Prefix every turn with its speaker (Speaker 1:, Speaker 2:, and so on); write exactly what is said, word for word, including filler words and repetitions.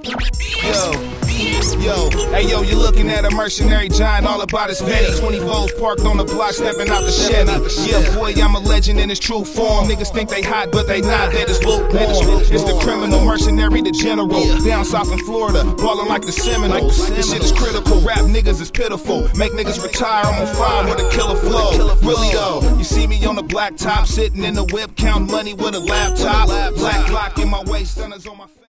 Speaker 1: Yo, yo, hey yo, you looking at a mercenary giant, all about his Betty. twenty fours parked on the block, stepping out the Chevy. Yeah, boy, I'm a legend in his true form. Niggas think they hot, but they not, they just lukewarm. It's the criminal mercenary, the general. Down south in Florida, ballin' like the Seminoles. This shit is critical, rap niggas is pitiful. Make niggas retire, I'm on fire with a killer flow. Really though, you see me on the black top, sitting in the whip, count money with a laptop. Black clock in my waist, stunners on my face.